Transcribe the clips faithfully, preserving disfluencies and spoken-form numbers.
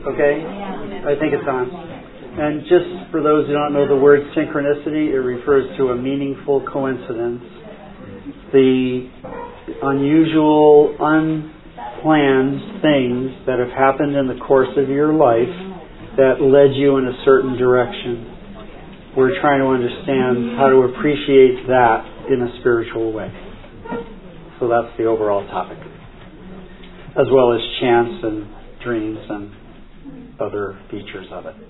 Okay? I think it's on. And just for those who don't know the word synchronicity, it refers to a meaningful coincidence. The unusual, unplanned things that have happened in the course of your life that led you in a certain direction. We're trying to understand how to appreciate that in a spiritual way. So that's the overall topic. As well as chance and dreams and other features of it.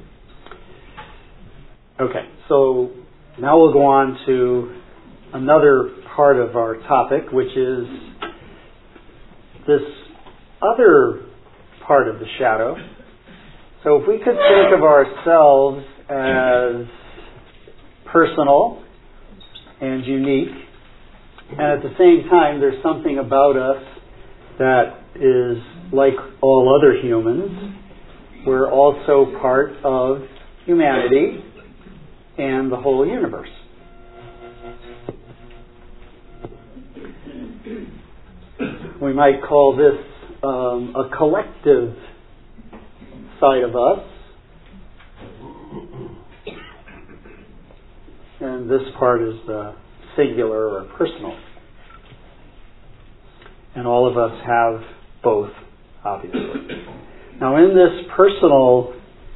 Okay, so now we'll go on to another part of our topic, which is this other part of the shadow. So if we could think of ourselves as personal and unique, and at the same time there's something about us that is like all other humans. We're also part of humanity and the whole universe. We might call this um, a collective side of us. And this part is the singular or personal. And all of us have both, obviously. Now, in this personal,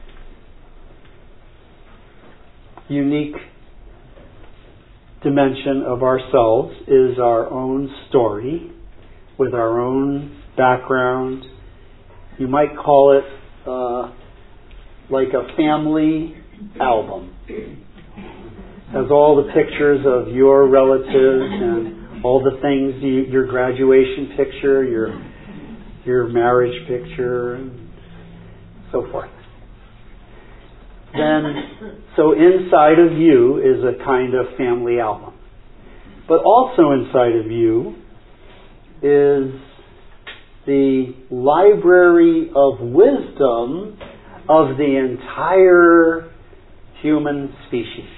unique dimension of ourselves is our own story with our own background. You might call it uh, like a family album. It has all the pictures of your relatives and all the things, you, your graduation picture, your your marriage picture, and so forth. Then, so inside of you is a kind of family album. But also inside of you is the library of wisdom of the entire human species.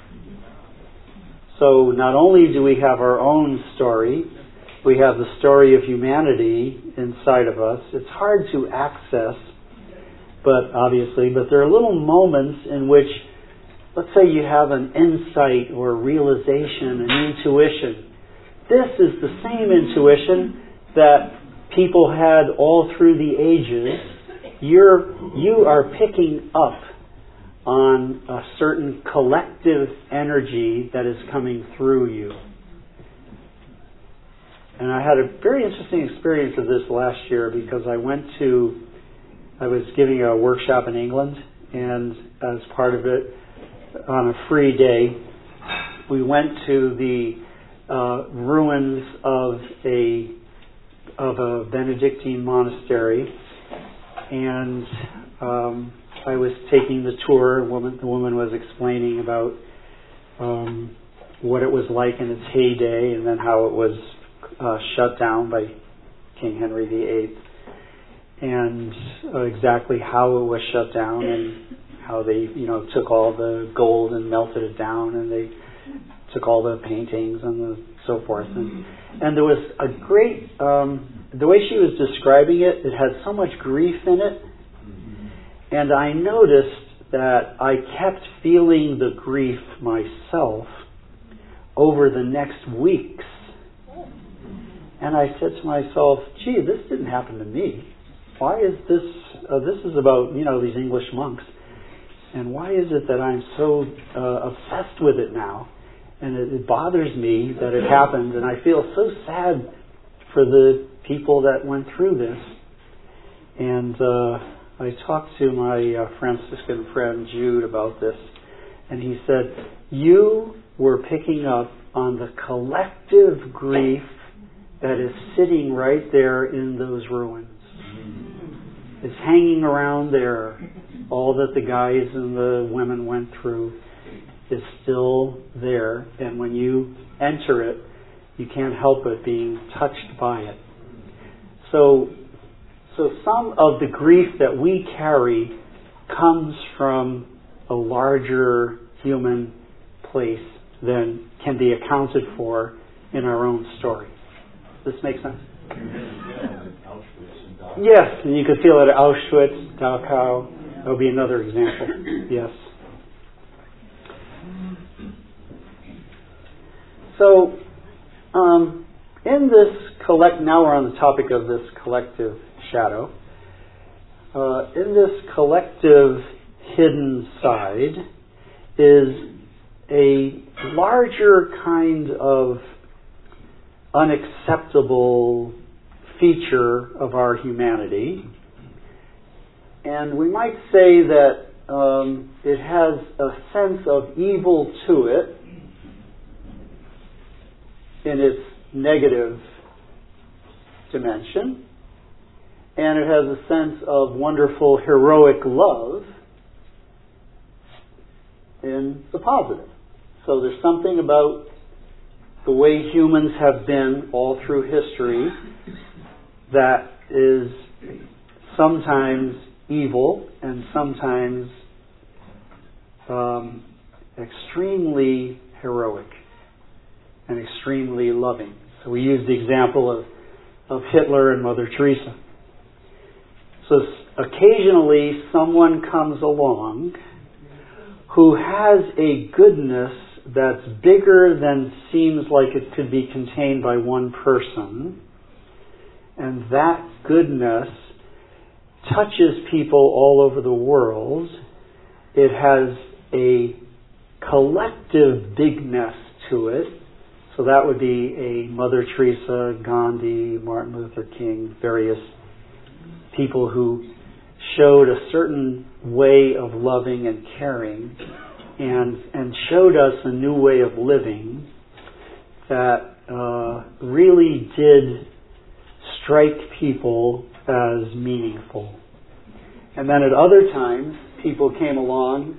So not only do we have our own story, we have the story of humanity inside of us. It's hard to access, but obviously, but there are little moments in which, let's say you have an insight or realization, an intuition. This is the same intuition that people had all through the ages. You're, you are picking up on a certain collective energy that is coming through you. And I had a very interesting experience of this last year because I went to, I was giving a workshop in England, and as part of it, on a free day, we went to the uh, ruins of a of a Benedictine monastery, and um, I was taking the tour. A woman, the woman was explaining about um, what it was like in its heyday, and then how it was uh, shut down by King Henry the Eighth, and uh, exactly how it was shut down, and how they, you know, took all the gold and melted it down, and they took all the paintings and the so forth. And, and there was a great, um, the way she was describing it, it had so much grief in it. And I noticed that I kept feeling the grief myself over the next weeks. And I said to myself, gee, this didn't happen to me. Why is this, uh, this is about, you know, these English monks. And why is it that I'm so uh, obsessed with it now? And it, it bothers me that it happened. And I feel so sad for the people that went through this. And uh, I talked to my uh, Franciscan friend Jude about this. And he said, you were picking up on the collective grief that is sitting right there in those ruins. It's hanging around there. All that the guys and the women went through is still there. And when you enter it, you can't help but being touched by it. So, so some of the grief that we carry comes from a larger human place than can be accounted for in our own story. Does this make sense? Yes, and you could feel it at Auschwitz, Dachau. That would be another example. Yes. So, um, in this collect, now we're on the topic of this collective shadow. Uh, in this collective hidden side is a larger kind of unacceptable feature of our humanity. And we might say that um, it has a sense of evil to it in its negative dimension, and it has a sense of wonderful heroic love in the positive. So there's something about the way humans have been all through history that is sometimes evil and sometimes um, extremely heroic and extremely loving. So we use the example of, of Hitler and Mother Teresa. So occasionally someone comes along who has a goodness that's bigger than seems like it could be contained by one person, and that goodness touches people all over the world. It has a collective bigness to it. So that would be a Mother Teresa, Gandhi, Martin Luther King, various people who showed a certain way of loving and caring and and showed us a new way of living that uh, really did strike people as meaningful. And then at other times, people came along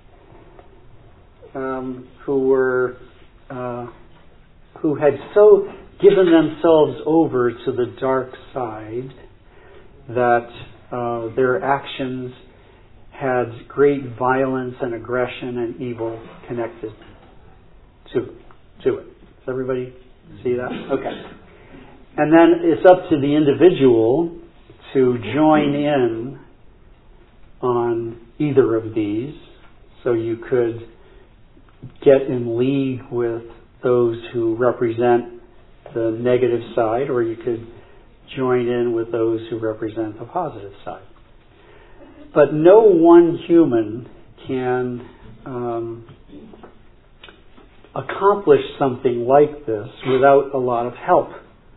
um, who were uh, who had so given themselves over to the dark side that uh, their actions had great violence and aggression and evil connected to to it. Does everybody see that? Okay. And then it's up to the individual to join in on either of these. So you could get in league with those who represent the negative side, or you could join in with those who represent the positive side. But no one human can um, accomplish something like this without a lot of help.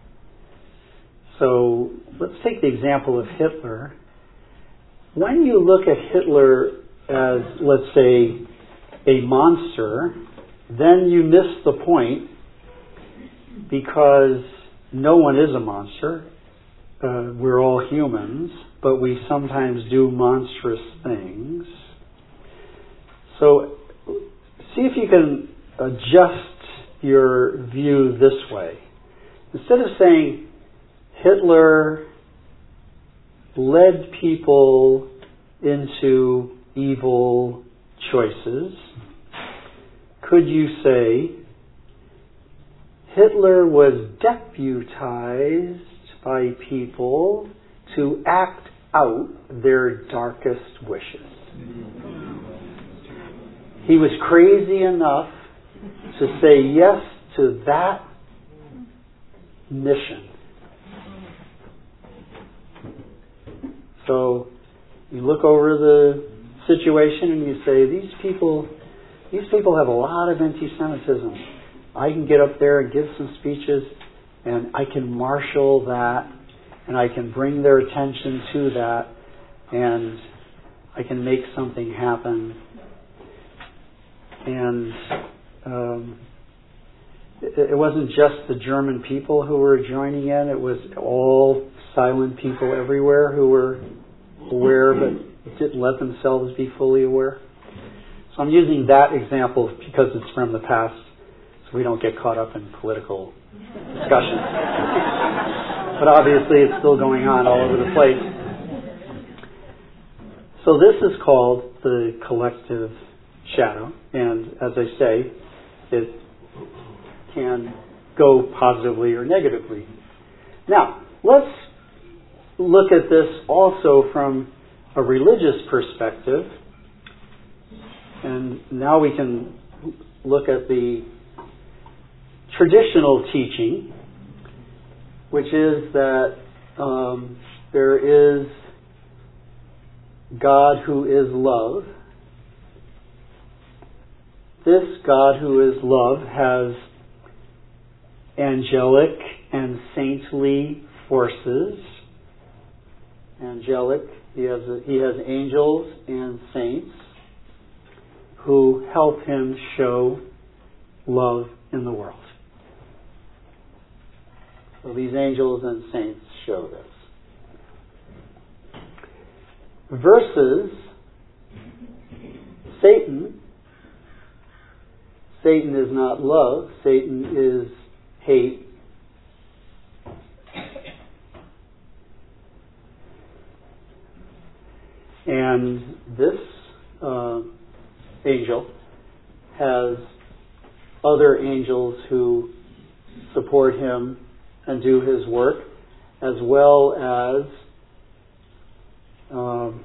So let's take the example of Hitler. When you look at Hitler as, let's say, a monster, then you miss the point, because no one is a monster. Uh, we're all humans, but we sometimes do monstrous things. So see if you can adjust your view this way. Instead of saying Hitler led people into evil choices, could you say Hitler was deputized by people to act out their darkest wishes? He was crazy enough to say yes to that mission. So you look over the situation and you say, these people, these people have a lot of anti-Semitism. I can get up there and give some speeches, and I can marshal that, and I can bring their attention to that, and I can make something happen. And um, it, it wasn't just the German people who were joining in. It was all silent people everywhere who were aware but didn't let themselves be fully aware. So I'm using that example because it's from the past, so we don't get caught up in political discussions. But obviously it's still going on all over the place. So this is called the collective shadow, and as I say, it can go positively or negatively. Now, let's look at this also from a religious perspective. And now we can look at the traditional teaching, which is that um, there is God who is love. This God who is love has angelic and saintly forces. Angelic, he has he has angels and saints who help him show love in the world. So these angels and saints show this. Versus Satan. Satan is not love. Satan is hate. And this uh, angel has other angels who support him and do his work, as well as um,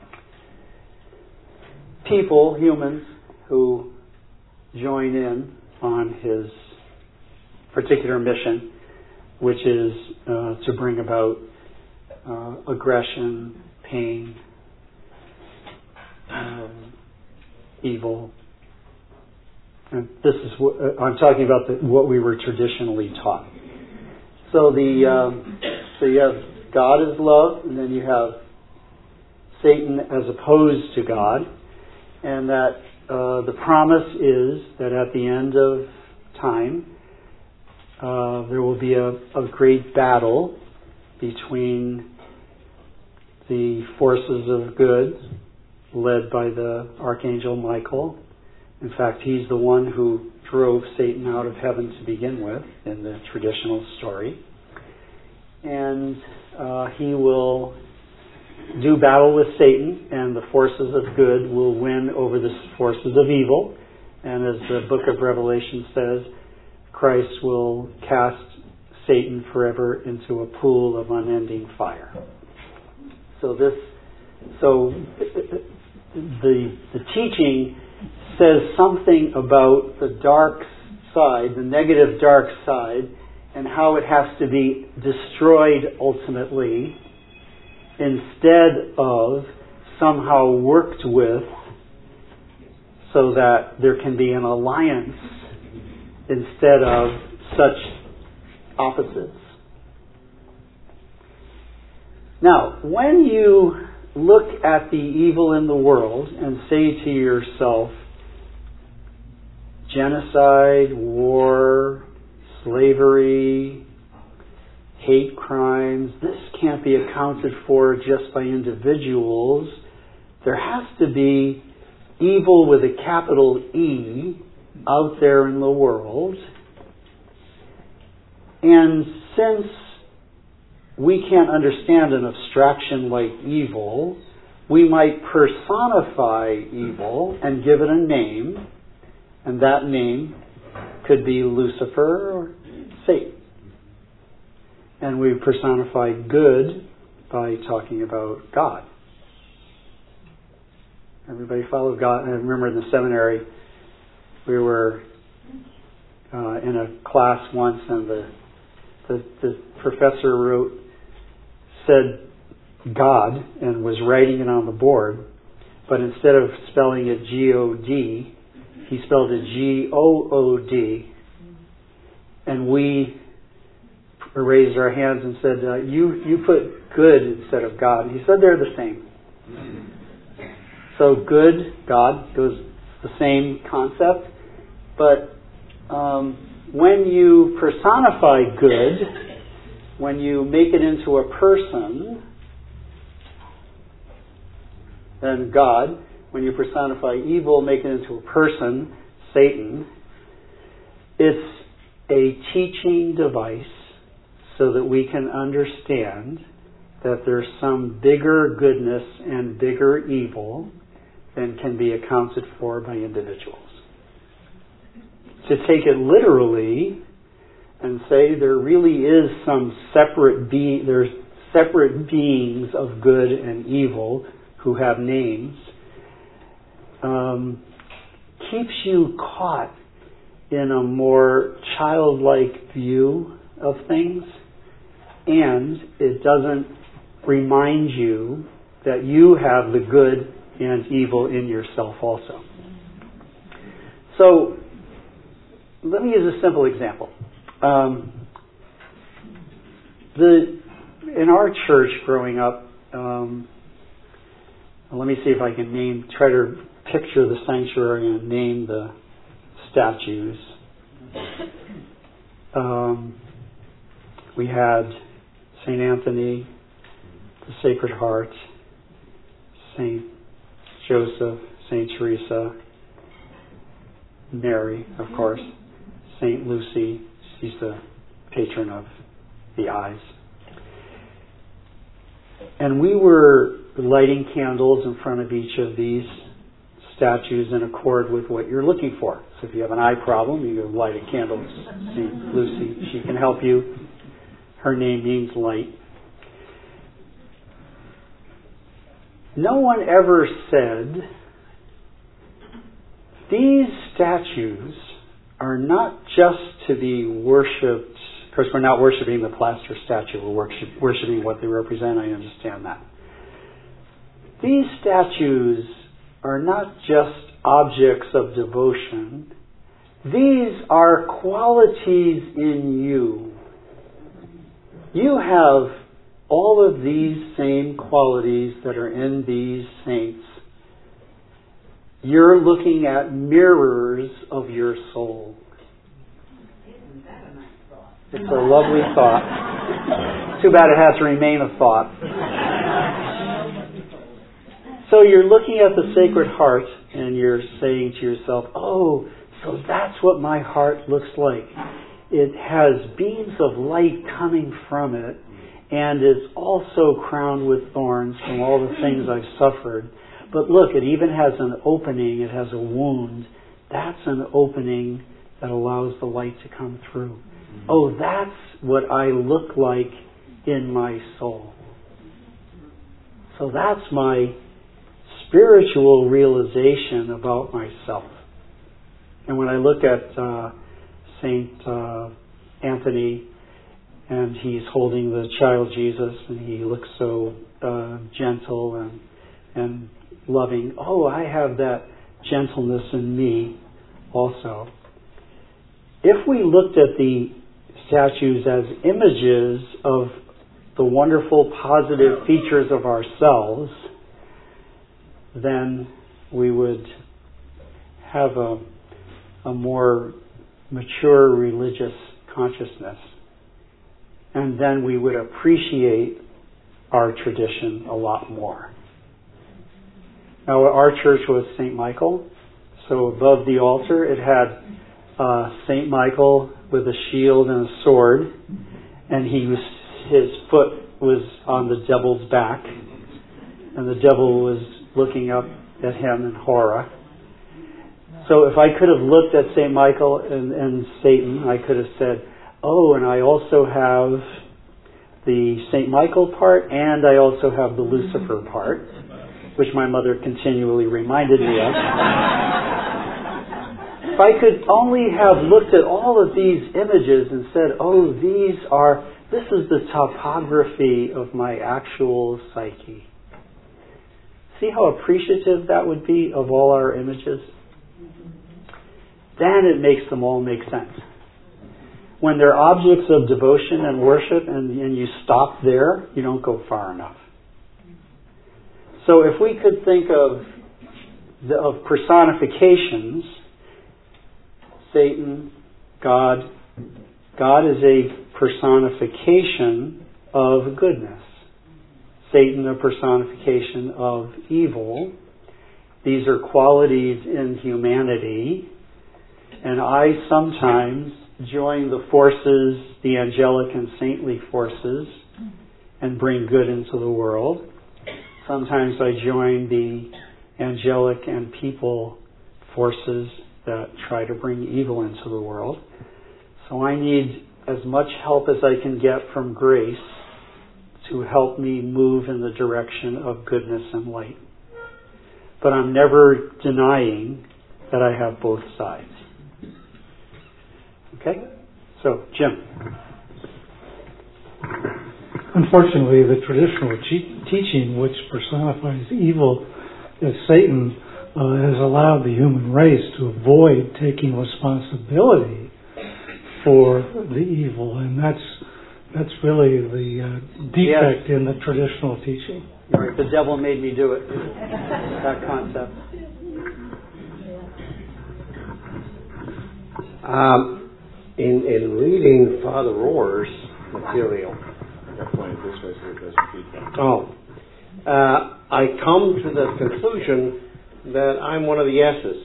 people, humans, who join in on his particular mission, which is uh, to bring about uh, aggression, pain, um, evil. And this is what uh, I'm talking about. The, what we were traditionally taught. So the um, so you have God is love, and then you have Satan as opposed to God, and that uh, the promise is that at the end of time uh, there will be a, a great battle between the forces of good, led by the Archangel Michael. In fact, he's the one who drove Satan out of heaven to begin with in the traditional story. And uh, he will do battle with Satan, and the forces of good will win over the forces of evil. And as the book of Revelation says, Christ will cast Satan forever into a pool of unending fire. So this, so the the teaching says something about the dark side, the negative dark side, and how it has to be destroyed ultimately, instead of somehow worked with, so that there can be an alliance instead of such opposites. Now, when you look at the evil in the world and say to yourself, genocide, war, slavery, hate crimes, this can't be accounted for just by individuals. There has to be evil with a capital E out there in the world. And since we can't understand an abstraction like evil, we might personify evil and give it a name, and that name could be Lucifer or Satan. And we personify good by talking about God. Everybody follow God? I remember in the seminary, we were uh, in a class once, and the, the the professor wrote, said God, and was writing it on the board, but instead of spelling it G O D, he spelled it G O O D, and we raised our hands and said, uh, you you put good instead of God. And he said they're the same. So good, God, goes the same concept, but um, when you personify good, when you make it into a person, then God. When you personify evil, make it into a person, Satan. It's a teaching device so that we can understand that there's some bigger goodness and bigger evil than can be accounted for by individuals. To take it literally and say there really is some separate be there's separate beings of good and evil who have names, um, keeps you caught in a more childlike view of things, and it doesn't remind you that you have the good and evil in yourself also. So, let me use a simple example. Um, the in our church growing up, um, let me see if I can name, try to picture the sanctuary and name the statues. Um, we had Saint Anthony, the Sacred Heart, Saint Joseph, Saint Teresa, Mary, of course, Saint Lucy. She's the patron of the eyes. And we were lighting candles in front of each of these statues in accord with what you're looking for. So if you have an eye problem, you go light a candle to Saint Lucy. She can help you. Her name means light. No one ever said, these statues are not just to be worshipped. Of course, we're not worshiping the plaster statue. We're worship, worshiping what they represent. I understand that. These statues are not just objects of devotion. These are qualities in you. You have all of these same qualities that are in these saints. You're looking at mirrors of your soul. It's a lovely thought. Too bad it has to remain a thought. So you're looking at the Sacred Heart and you're saying to yourself, oh, so that's what my heart looks like. It has beams of light coming from it and is also crowned with thorns from all the things I've suffered. But look, it even has an opening. It has a wound. That's an opening that allows the light to come through. Oh, that's what I look like in my soul. So that's my spiritual realization about myself. And when I look at uh, Saint uh, Anthony, and he's holding the child Jesus, and he looks so uh, gentle and and loving. Oh, I have that gentleness in me also. If we looked at the statues as images of the wonderful positive features of ourselves, then we would have a, a more mature religious consciousness. And then we would appreciate our tradition a lot more. Now, our church was Saint Michael. So above the altar, it had uh, Saint Michael with a shield and a sword. And he was, his foot was on the devil's back. And the devil was looking up at him in horror. So if I could have looked at Saint Michael and, and Satan, I could have said, oh, and I also have the Saint Michael part, and I also have the Lucifer part, which my mother continually reminded me of. If I could only have looked at all of these images and said, oh, these are, this is the topography of my actual psyche. See how appreciative that would be of all our images? Then it makes them all make sense. When they're objects of devotion and worship and, and you stop there, you don't go far enough. So if we could think of, the, of personifications, Satan, God, God is a personification of goodness. Satan, a personification of evil. These are qualities in humanity. And I sometimes join the forces, the angelic and saintly forces, and bring good into the world. Sometimes I join the angelic and people forces that try to bring evil into the world. So I need as much help as I can get from grace to help me move in the direction of goodness and light. But I'm never denying that I have both sides. Okay? So, Jim. Unfortunately, the traditional te- teaching, which personifies evil as Satan, uh, has allowed the human race to avoid taking responsibility for the evil, and that's that's really the uh, defect yes. in the traditional teaching. Right, the devil made me do it. That concept. Um, in in reading Father Rohr's material. Oh, uh, I come to the conclusion that I'm one of the S's.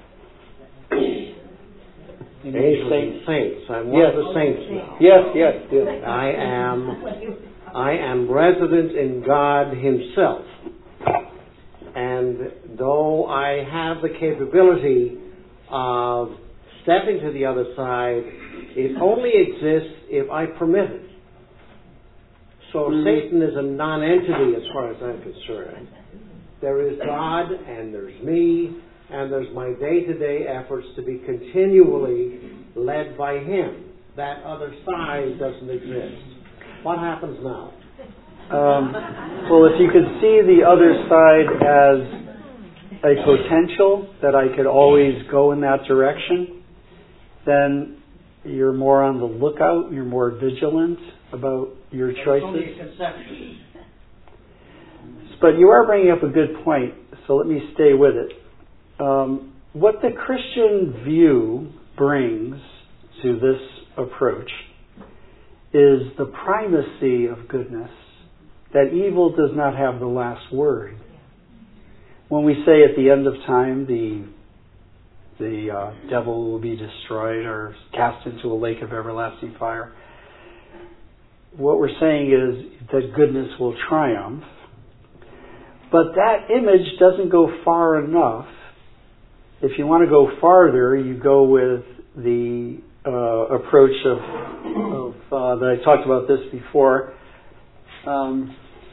Angels and saints. I'm one yes. of the saints now. Yes, yes, yes. I am. I am resident in God Himself, and though I have the capability of stepping to the other side, it only exists if I permit it. So mm-hmm. Satan is a non-entity as far as I'm concerned. There is God, and there's me, and there's my day-to-day efforts to be continually led by Him. That other side doesn't exist. What happens now? Um, well, if you could see the other side as a potential, that I could always go in that direction, then you're more on the lookout, you're more vigilant about your choices. It's only a conception. But you are bringing up a good point, so let me stay with it. Um, what the Christian view brings to this approach is the primacy of goodness, that evil does not have the last word. When we say at the end of time the the uh, devil will be destroyed or cast into a lake of everlasting fire, what we're saying is that goodness will triumph. But that image doesn't go far enough. If you want to go farther, you go with the uh, approach of, of uh, that I talked about this before. Um,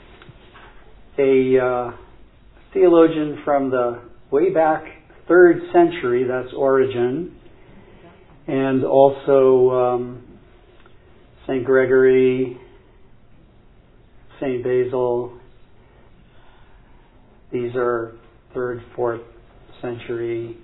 a uh, theologian from the way back third century, that's Origen, and also um, Saint Gregory, Saint Basil. These are third, fourth century,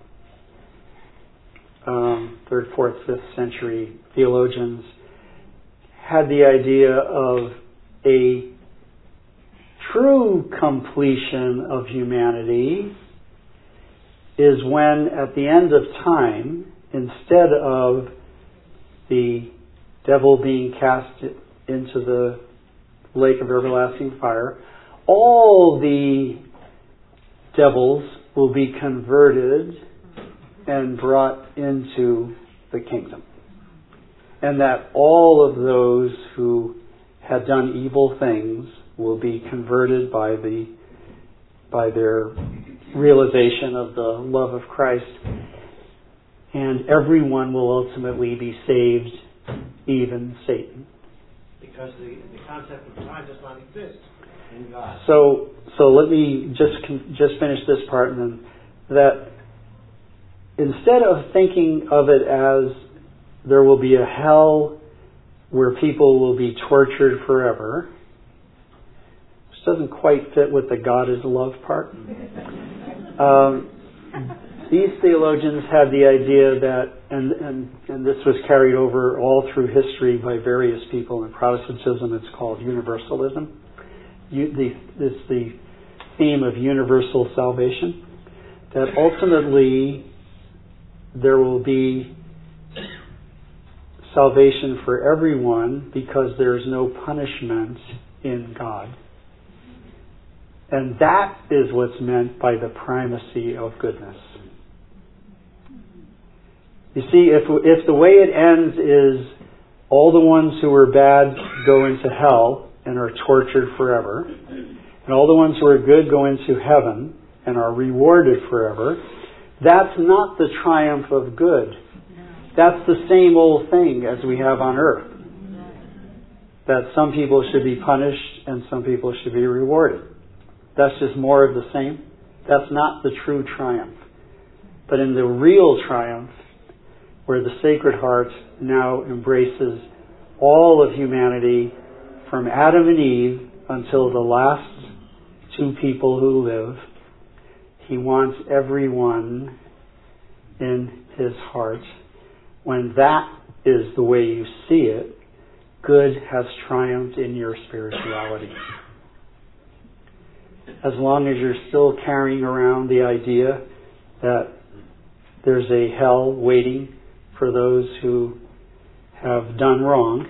um, third, fourth, fifth century theologians had the idea of a true completion of humanity is when at the end of time, instead of the devil being cast into the lake of everlasting fire, all the devils will be converted and brought into the kingdom. And that all of those who had done evil things will be converted by the by their realization of the love of Christ, and everyone will ultimately be saved, even Satan. Because the, the concept of time does not exist in God. So, so let me just just finish this part, and then that instead of thinking of it as there will be a hell where people will be tortured forever, which doesn't quite fit with the God is love part. Um, these theologians had the idea that, and, and, and this was carried over all through history by various people. In Protestantism, it's called universalism. You, the, it's the theme of universal salvation, that ultimately there will be salvation for everyone because there's no punishment in God. And that is what's meant by the primacy of goodness. You see, if if the way it ends is all the ones who are bad go into hell and are tortured forever, and all the ones who are good go into heaven and are rewarded forever, that's not the triumph of good. That's the same old thing as we have on earth. that some people should be punished and some people should be rewarded. That's just more of the same. That's not the true triumph. But in the real triumph, where the Sacred Heart now embraces all of humanity from Adam and Eve until the last two people who live, He wants everyone in His heart. When that is the way you see it, good has triumphed in your spirituality. As long as you're still carrying around the idea that there's a hell waiting for those who have done wrong,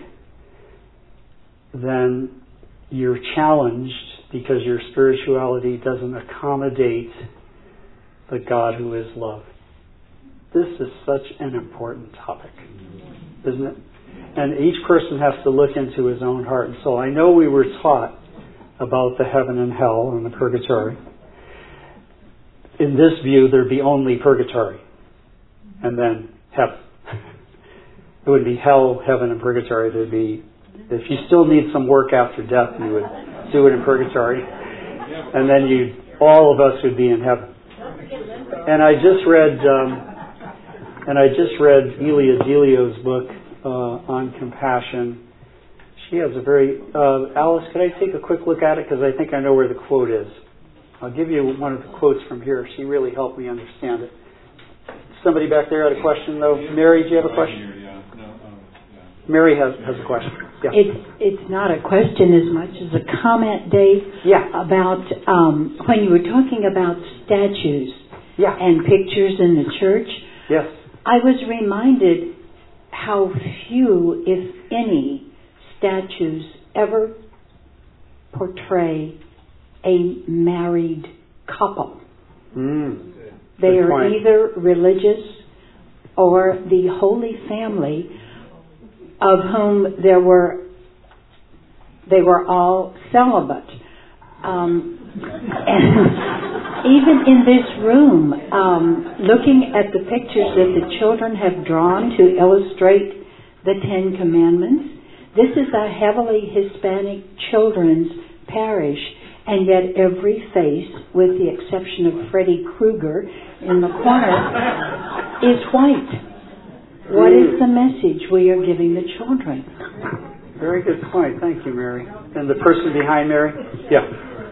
then you're challenged because your spirituality doesn't accommodate the God who is love. This is such an important topic, isn't it? And each person has to look into his own heart and soul. I know we were taught about the heaven and hell and the purgatory. In this view, there'd be only purgatory and then heaven. It would be hell, heaven, and purgatory. There'd be, if you still need some work after death, you would do it in purgatory, and then you, all of us would be in heaven. And I just read, um, and I just read Elia Delio's book uh, on compassion. She has a very, uh, Alice, could I take a quick look at it? Because I think I know where the quote is. I'll give you one of the quotes from here. She really helped me understand it. Somebody back there had a question, though. Mary, do you have a question? Mary has, has a question. Yeah. It's it's not a question as much as a comment, Dave. Yeah. About um, when you were talking about statues. Yeah. And pictures in the church. Yes. I was reminded how few, if any, statues ever portray a married couple. Mm. They Good are point. either religious or the Holy Family, of whom there were, they were all celibate. Um, and even in this room, um, looking at the pictures that the children have drawn to illustrate the Ten Commandments, this is a heavily Hispanic children's parish, and yet every face, with the exception of Freddy Krueger in the corner, is white. What is the message we are giving the children? Very good point. Thank you, Mary. And the person behind Mary? Yeah.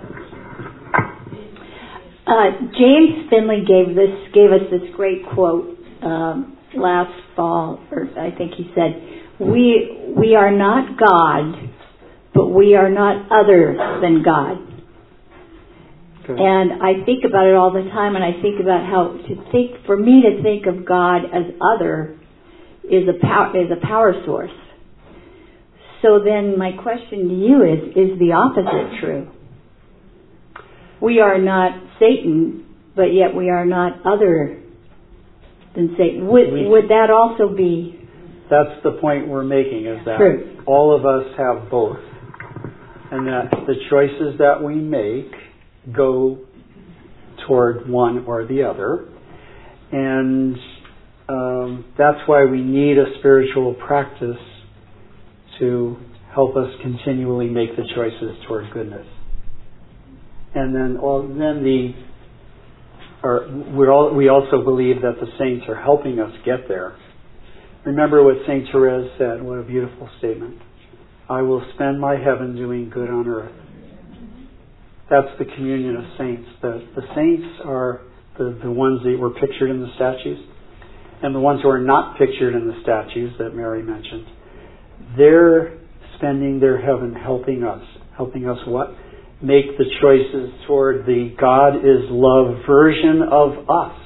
Uh, James Finley gave this gave us this great quote um, last fall, or I think he said, "We we are not God, but we are not other than God." Good. And I think about it all the time, and I think about how to think. For me to think of God as other is a power is a power source. So then my question to you is, is the opposite true? We are not Satan, but yet we are not other than Satan. Would, we, would that also be... That's the point we're making, is that true. All of us have both. And that the choices that we make go toward one or the other. And um, that's why we need a spiritual practice to help us continually make the choices toward goodness. And then, all, then the, or we're all, we also believe that the saints are helping us get there. Remember what Saint Therese said. What a beautiful statement. I will spend my heaven doing good on earth. That's the communion of saints. The, the saints are the, the ones that were pictured in the statues, and the ones who are not pictured in the statues that Mary mentioned. They're spending their heaven helping us. Helping us what? Make the choices toward the God is love version of us.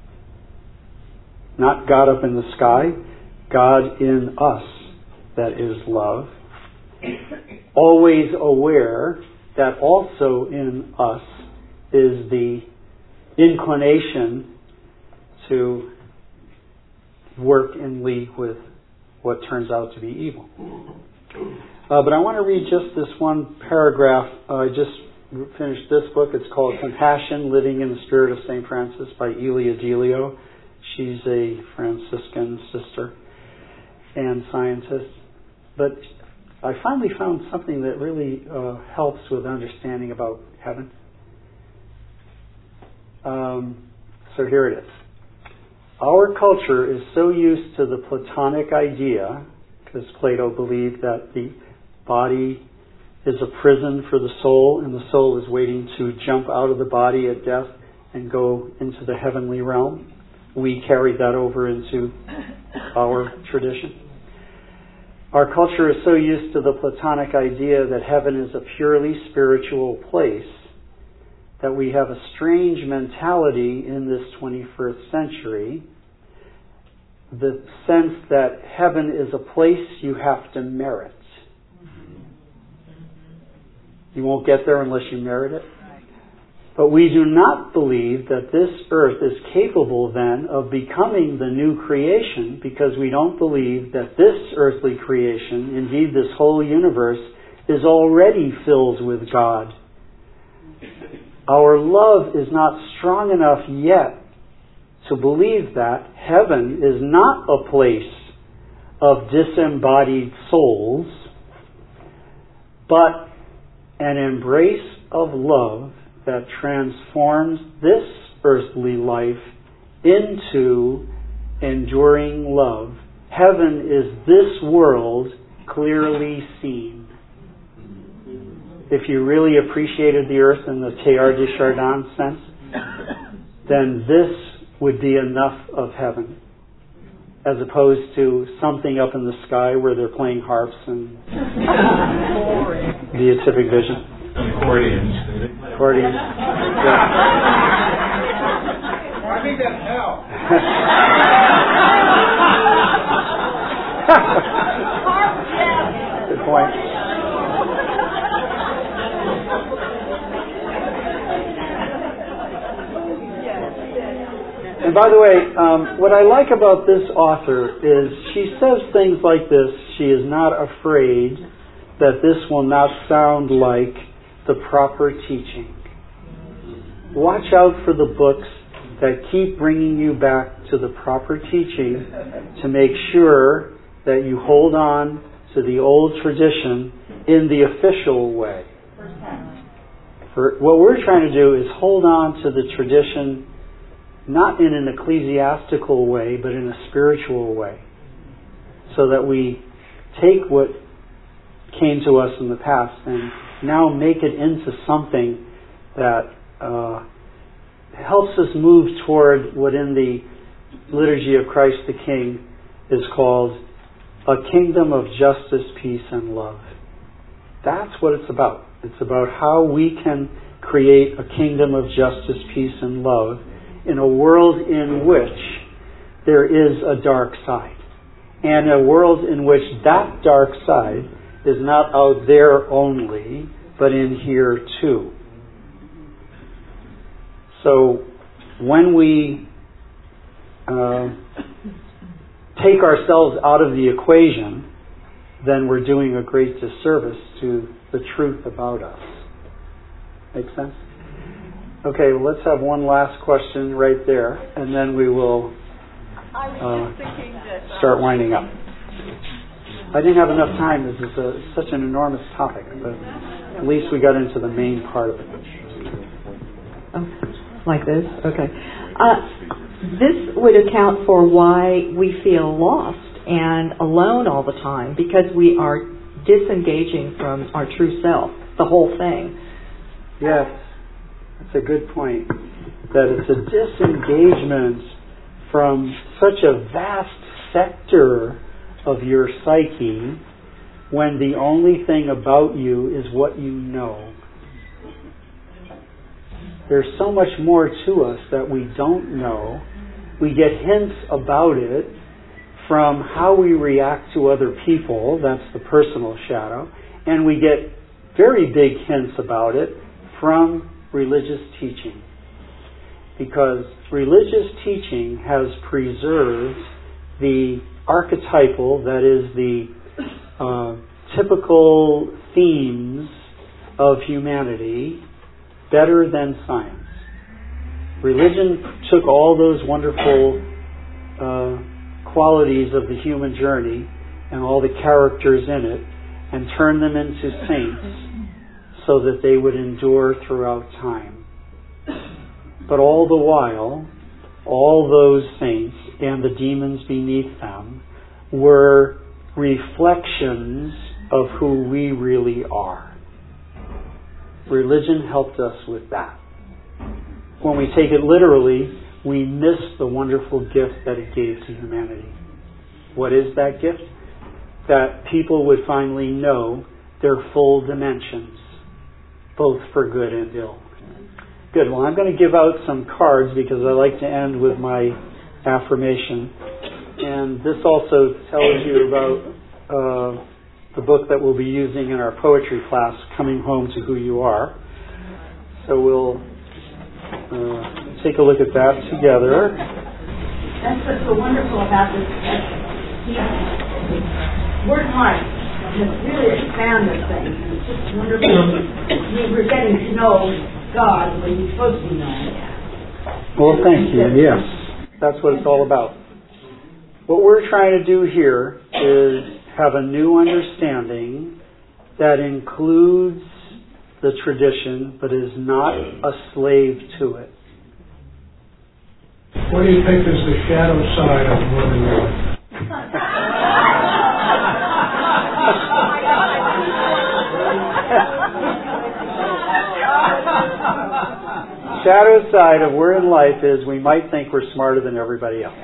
Not God up in the sky. God in us that is love. Always aware that also in us is the inclination to work in league with what turns out to be evil. Uh, but I want to read just this one paragraph. Uh, I just finished this book. It's called Compassion, Living in the Spirit of Saint Francis by Elia Delio. She's a Franciscan sister and scientist. But I finally found something that really uh, helps with understanding about heaven. Um, so here it is. Our culture is so used to the Platonic idea, because Plato believed that the body is a prison for the soul, and the soul is waiting to jump out of the body at death and go into the heavenly realm. We carried that over into our tradition. Our culture is so used to the Platonic idea that heaven is a purely spiritual place that we have a strange mentality in this twenty-first century, the sense that heaven is a place you have to merit. You won't get there unless you merit it. But we do not believe that this earth is capable then of becoming the new creation, because we don't believe that this earthly creation, indeed this whole universe, is already filled with God. Our love is not strong enough yet to believe that heaven is not a place of disembodied souls, but an embrace of love that transforms this earthly life into enduring love. Heaven is this world clearly seen. If you really appreciated the earth in the Teilhard de Chardin sense, then this would be enough of heaven, as opposed to something up in the sky where they're playing harps and beatific vision. Accordions. Accordions. Yeah. I think that's hell. Good point. And by the way, um, what I like about this author is she says things like this. She is not afraid that this will not sound like the proper teaching. Watch out for the books that keep bringing you back to the proper teaching to make sure that you hold on to the old tradition in the official way. For what we're trying to do is hold on to the tradition not in an ecclesiastical way, but in a spiritual way, so that we take what came to us in the past and now make it into something that uh, helps us move toward what in the Liturgy of Christ the King is called a kingdom of justice, peace, and love. That's what it's about. It's about how we can create a kingdom of justice, peace, and love in a world in which there is a dark side. And a world in which that dark side is not out there only, but in here too. So when we uh, take ourselves out of the equation, then we're doing a great disservice to the truth about us. Make sense? Okay, well, let's have one last question right there, and then we will uh, start winding up. I didn't have enough time. This is a, such an enormous topic, but at least we got into the main part of it. Oh, like this? Okay. Uh, this would account for why we feel lost and alone all the time, because we are disengaging from our true self, the whole thing. Yes. That's a good point. That it's a disengagement from such a vast sector of your psyche when the only thing about you is what you know. There's so much more to us that we don't know. We get hints about it from how we react to other people. That's the personal shadow. And we get very big hints about it from religious teaching, because religious teaching has preserved the archetypal, that is the uh, typical themes of humanity better than science. Religion took all those wonderful uh, qualities of the human journey and all the characters in it and turn them into saints so that they would endure throughout time. But all the while, all those saints and the demons beneath them were reflections of who we really are. Religion helped us with that. When we take it literally, we miss the wonderful gift that it gave to humanity. What is that gift? That people would finally know their full dimensions, both for good and ill. Good. Well, I'm going to give out some cards because I like to end with my affirmation. And this also tells you about uh, the book that we'll be using in our poetry class, Coming Home to Who You Are. So we'll uh, take a look at that together. That's what's so wonderful about this. We're hard. It's really expanded things. It's just wonderful. We're getting to know God the way He's supposed to be known. Well, thank you. Yes, that's what it's all about. What we're trying to do here is have a new understanding that includes the tradition, but is not a slave to it. What do you think is the shadow side of modern life? Shadow side of we're in life is we might think we're smarter than everybody else.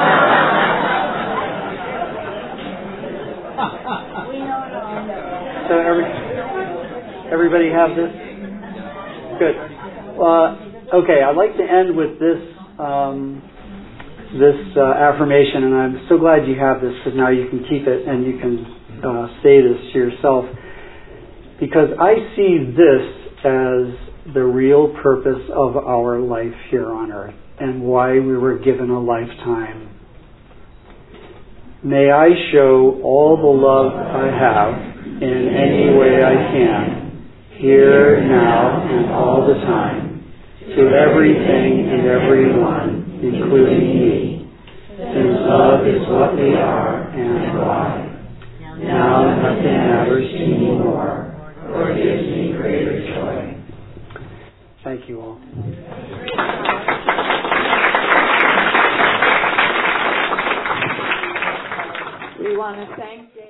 So every, everybody have this? Good. Uh, okay, I'd like to end with this um, this uh, affirmation, and I'm so glad you have this because now you can keep it and you can uh, say this to yourself, because I see this as the real purpose of our life here on earth and why we were given a lifetime. May I show all the love I have in any way I can, here, now, and all the time, to everything and everyone, including me, since love is what we are and why. Now nothing matters to me more, or gives me greater joy. Thank you all. We want to thank